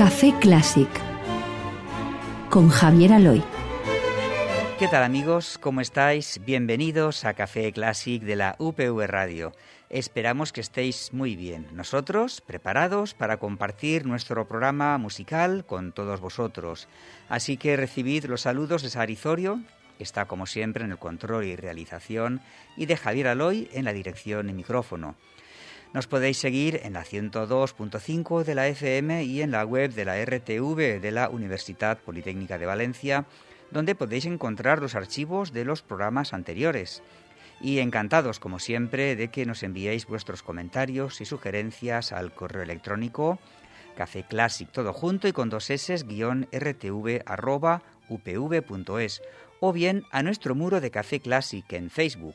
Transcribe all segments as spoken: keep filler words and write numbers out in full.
Café Clásic con Javier Aloy. ¿Qué tal, amigos? ¿Cómo estáis? Bienvenidos a Café Clásic de la U P V Radio. Esperamos que estéis muy bien. Nosotros, preparados para compartir nuestro programa musical con todos vosotros. Así que recibid los saludos de Sari Zorio, que está como siempre en el control y realización, y de Javier Aloy en la dirección y micrófono. Nos podéis seguir en la ciento dos punto cinco de la F M y en la web de la R T V de la Universidad Politécnica de Valencia, donde podéis encontrar los archivos de los programas anteriores. Y encantados, como siempre, de que nos enviéis vuestros comentarios y sugerencias al correo electrónico cafeclásic, todo junto y con dos s, guión rtv arroba upv.es, o bien a nuestro muro de Café Clásic en Facebook.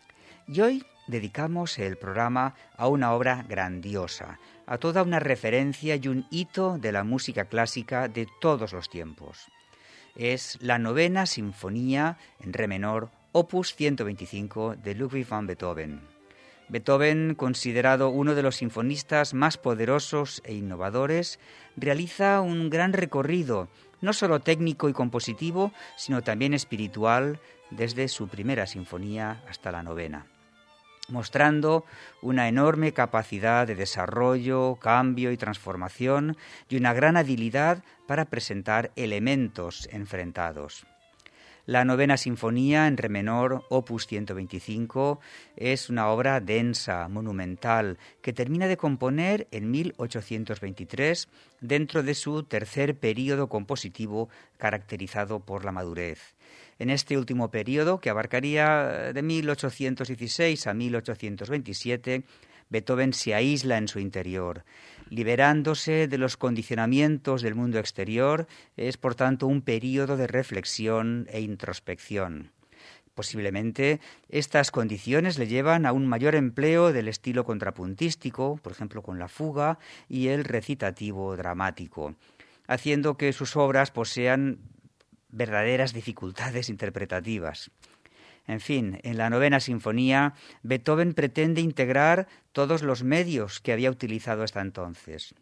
Y hoy dedicamos el programa a una obra grandiosa, a toda una referencia y un hito de la música clásica de todos los tiempos. Es la novena sinfonía en re menor, opus ciento veinticinco de Ludwig van Beethoven. Beethoven, considerado uno de los sinfonistas más poderosos e innovadores, realiza un gran recorrido, no solo técnico y compositivo, sino también espiritual, desde su primera sinfonía hasta la novena, mostrando una enorme capacidad de desarrollo, cambio y transformación y una gran habilidad para presentar elementos enfrentados. La novena sinfonía en re menor, opus ciento veinticinco, es una obra densa, monumental, que termina de componer en mil ochocientos veintitrés dentro de su tercer período compositivo caracterizado por la madurez. En este último período, que abarcaría de mil ochocientos dieciséis a mil ochocientos veintisiete, Beethoven se aísla en su interior. Liberándose de los condicionamientos del mundo exterior, es por tanto un período de reflexión e introspección. Posiblemente estas condiciones le llevan a un mayor empleo del estilo contrapuntístico, por ejemplo con la fuga y el recitativo dramático, haciendo que sus obras posean verdaderas dificultades interpretativas. En fin, en la novena sinfonía, Beethoven pretende integrar todos los medios que había utilizado hasta entonces.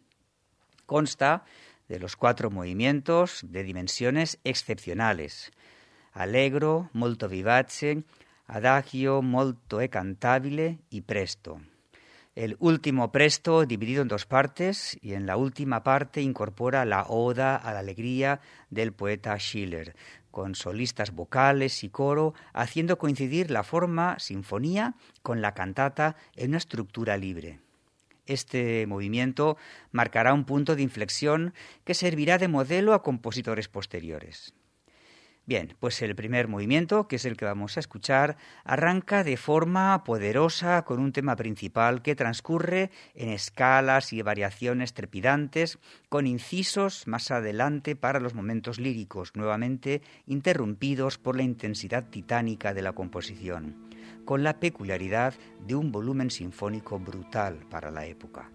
Consta de los cuatro movimientos de dimensiones excepcionales: allegro, molto vivace, adagio, molto e cantabile y presto. El último presto dividido en dos partes, y en la última parte incorpora la oda a la alegría del poeta Schiller, con solistas vocales y coro, haciendo coincidir la forma sinfonía con la cantata en una estructura libre. Este movimiento marcará un punto de inflexión que servirá de modelo a compositores posteriores. Bien, pues el primer movimiento, que es el que vamos a escuchar, arranca de forma poderosa con un tema principal que transcurre en escalas y variaciones trepidantes, con incisos más adelante para los momentos líricos, nuevamente interrumpidos por la intensidad titánica de la composición, con la peculiaridad de un volumen sinfónico brutal para la época.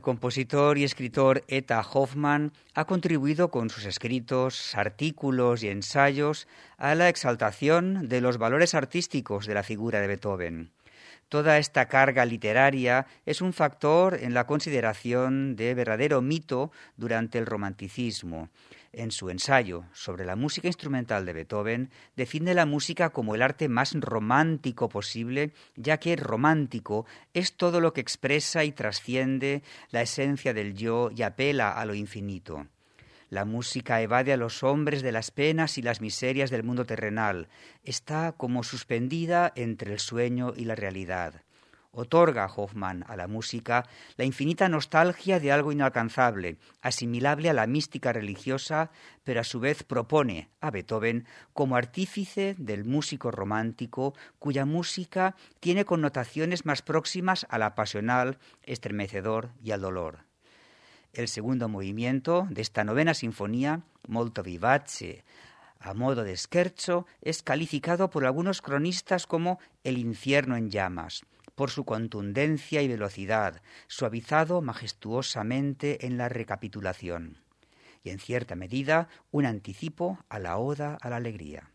compositor y escritor Eta Hoffmann ha contribuido con sus escritos, artículos y ensayos a la exaltación de los valores artísticos de la figura de Beethoven. Toda esta carga literaria es un factor en la consideración de verdadero mito durante el romanticismo. En su ensayo sobre la música instrumental de Beethoven, define la música como el arte más romántico posible, ya que romántico es todo lo que expresa y trasciende la esencia del yo y apela a lo infinito. La música evade a los hombres de las penas y las miserias del mundo terrenal. Está como suspendida entre el sueño y la realidad. Otorga Hoffmann a la música la infinita nostalgia de algo inalcanzable, asimilable a la mística religiosa, pero a su vez propone a Beethoven como artífice del músico romántico, cuya música tiene connotaciones más próximas a la pasional, estremecedor y al dolor. El segundo movimiento de esta novena sinfonía, molto vivace, a modo de scherzo, es calificado por algunos cronistas como el infierno en llamas, por su contundencia y velocidad, suavizado majestuosamente en la recapitulación, y en cierta medida un anticipo a la oda a la alegría.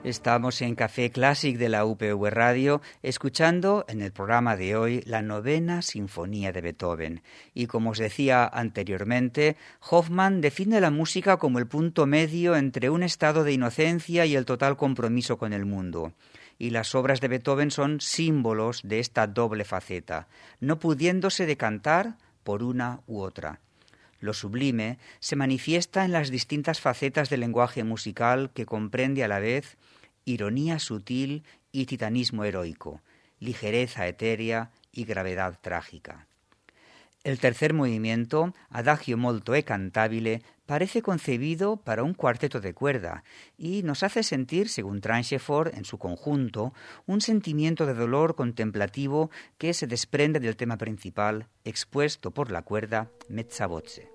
Estamos en Café Classic de la U P V Radio, escuchando en el programa de hoy la novena Sinfonía de Beethoven. Y como os decía anteriormente, Hofmann define la música como el punto medio entre un estado de inocencia y el total compromiso con el mundo. Y las obras de Beethoven son símbolos de esta doble faceta, no pudiéndose decantar por una u otra. Lo sublime se manifiesta en las distintas facetas del lenguaje musical que comprende a la vez ironía sutil y titanismo heroico, ligereza etérea y gravedad trágica. El tercer movimiento, Adagio molto e cantabile, parece concebido para un cuarteto de cuerda y nos hace sentir, según Tranchefort, en su conjunto, un sentimiento de dolor contemplativo que se desprende del tema principal, expuesto por la cuerda mezza voce.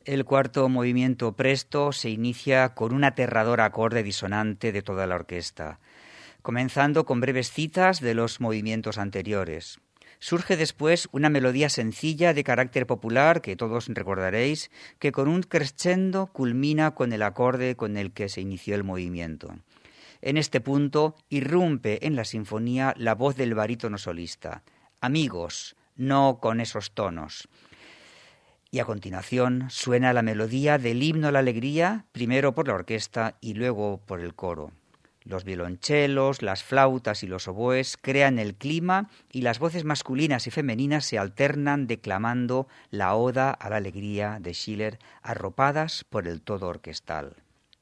El cuarto movimiento presto se inicia con un aterrador acorde disonante de toda la orquesta, comenzando con breves citas de los movimientos anteriores. Surge después una melodía sencilla de carácter popular que todos recordaréis, que con un crescendo culmina con el acorde con el que se inició el movimiento. En este punto irrumpe en la sinfonía la voz del barítono solista. Amigos, no con esos tonos. Y a continuación suena la melodía del himno a la alegría, primero por la orquesta y luego por el coro. Los violonchelos, las flautas y los oboes crean el clima y las voces masculinas y femeninas se alternan declamando la Oda a la alegría de Schiller, arropadas por el todo orquestal.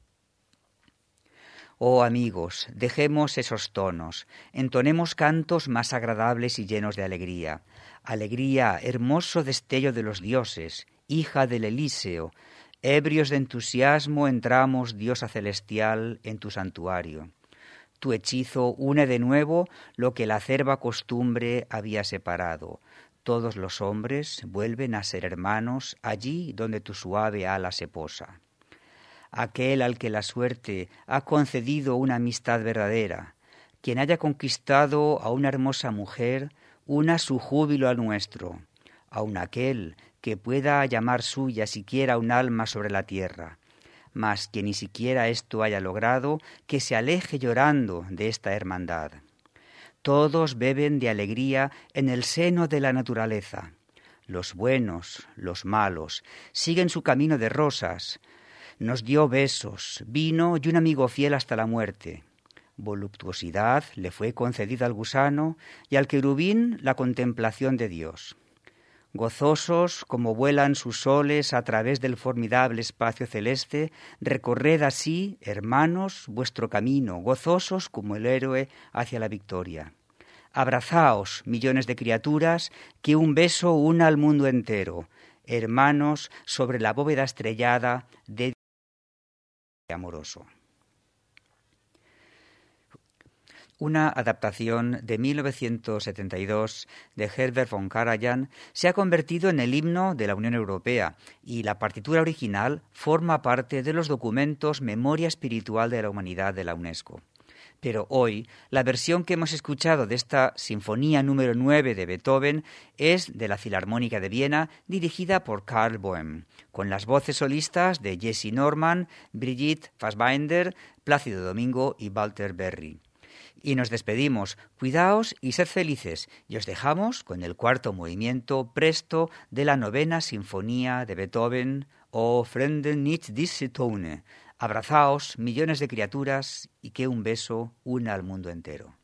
Oh amigos, dejemos esos tonos, entonemos cantos más agradables y llenos de alegría. Alegría, hermoso destello de los dioses, hija del Elíseo, ebrios de entusiasmo entramos, diosa celestial, en tu santuario. Tu hechizo une de nuevo lo que la acerba costumbre había separado. Todos los hombres vuelven a ser hermanos allí donde tu suave ala se posa. Aquel al que la suerte ha concedido una amistad verdadera, quien haya conquistado a una hermosa mujer, una su júbilo al nuestro, aun aquel que pueda llamar suya siquiera un alma sobre la tierra, mas que ni siquiera esto haya logrado, que se aleje llorando de esta hermandad. Todos beben de alegría en el seno de la naturaleza. Los buenos, los malos, siguen su camino de rosas. Nos dio besos, vino y un amigo fiel hasta la muerte. Voluptuosidad le fue concedida al gusano y al querubín la contemplación de Dios. Gozosos como vuelan sus soles a través del formidable espacio celeste, recorred así, hermanos, vuestro camino, gozosos como el héroe hacia la victoria. Abrazaos, millones de criaturas, que un beso una al mundo entero, hermanos sobre la bóveda estrellada de amoroso. Una adaptación de mil novecientos setenta y dos de Herbert von Karajan se ha convertido en el himno de la Unión Europea y la partitura original forma parte de los documentos Memoria Espiritual de la Humanidad de la UNESCO. Pero hoy, la versión que hemos escuchado de esta Sinfonía número nueve de Beethoven es de la Filarmónica de Viena, dirigida por Karl Böhm, con las voces solistas de Jessye Norman, Brigitte Fassbinder, Plácido Domingo y Walter Berry. Y nos despedimos. Cuidaos y sed felices. Y os dejamos con el cuarto movimiento presto de la novena sinfonía de Beethoven, O Freunden nicht diese Töne. Abrazaos, millones de criaturas, y que un beso una al mundo entero.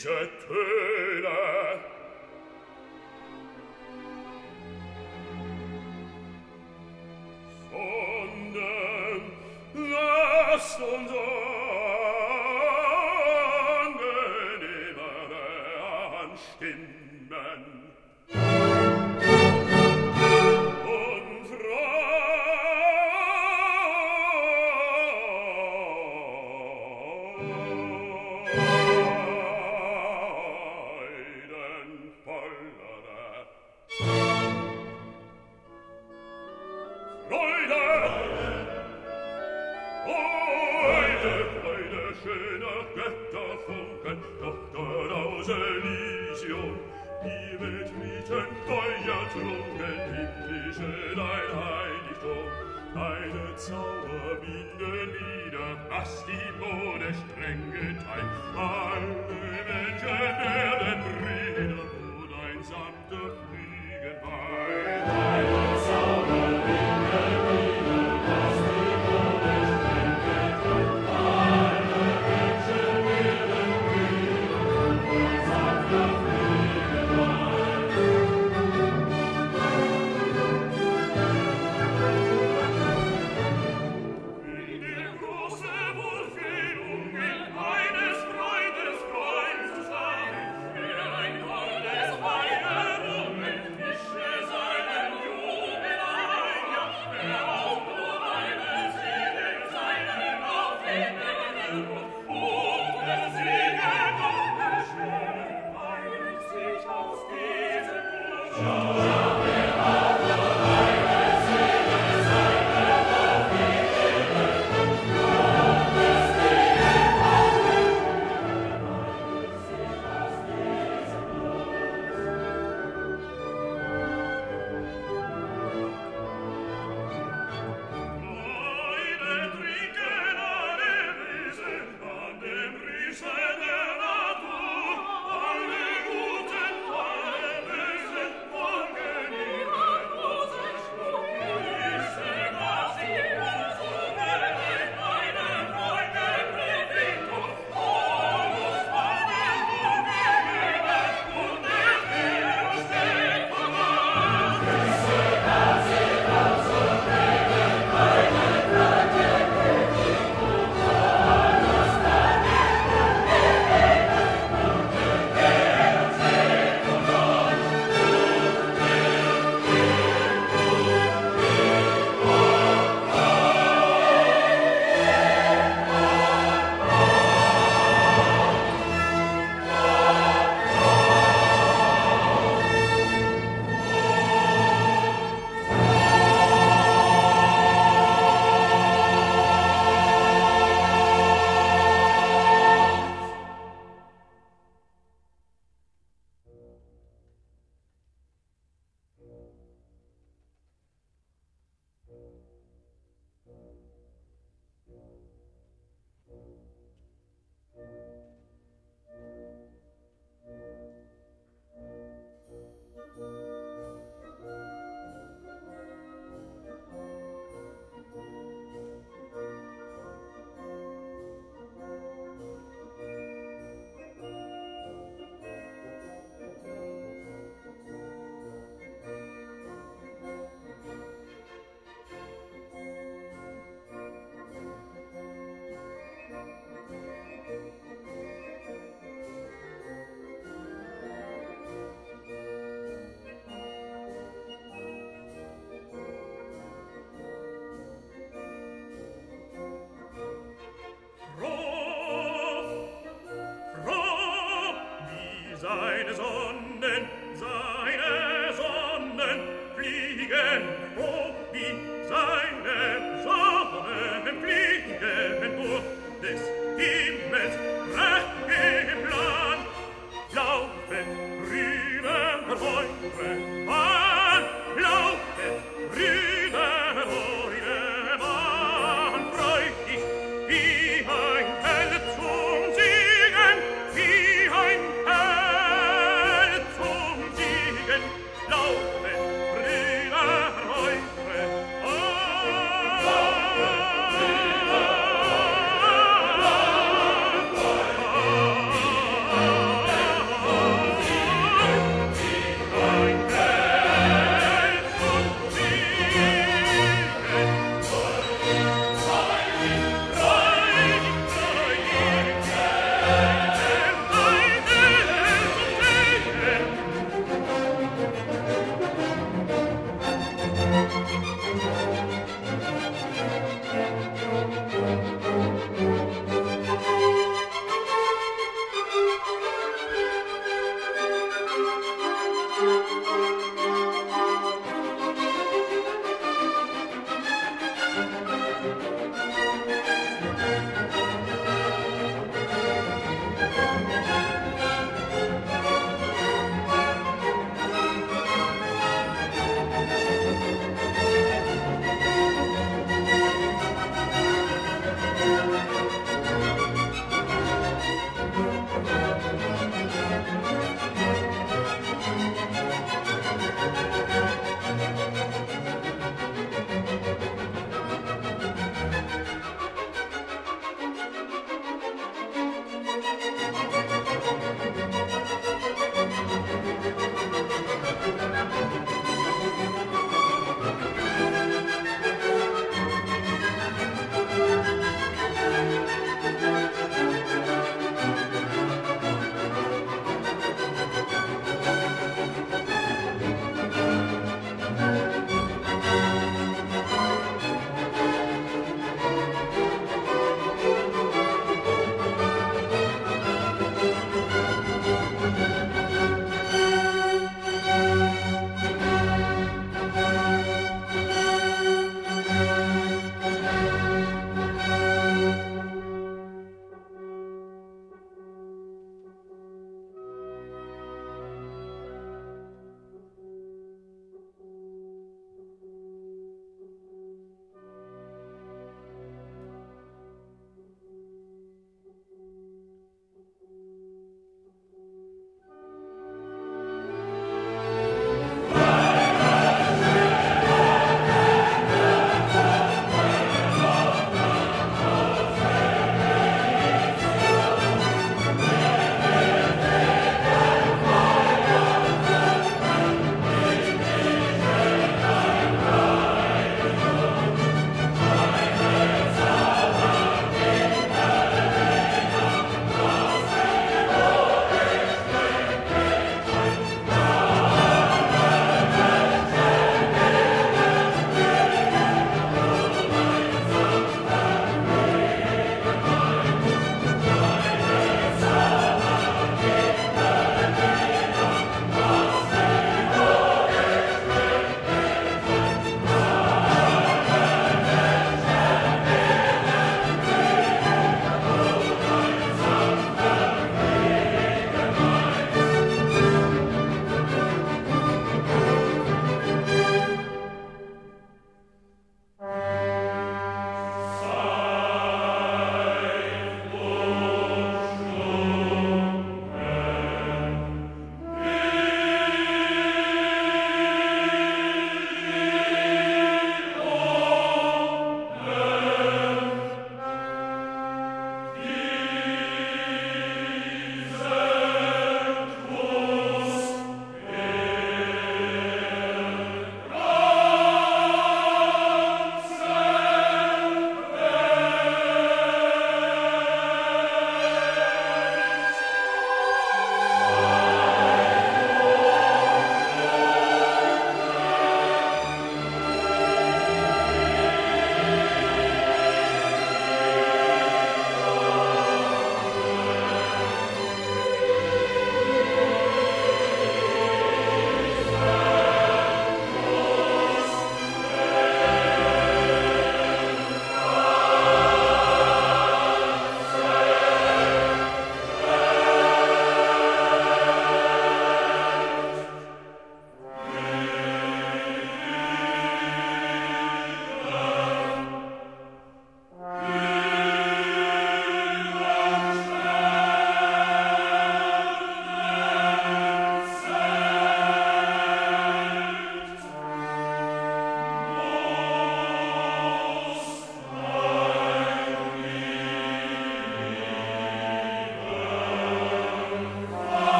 Laufet,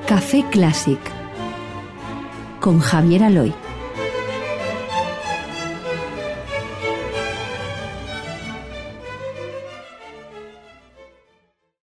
Café Clásic con Javier Aloy.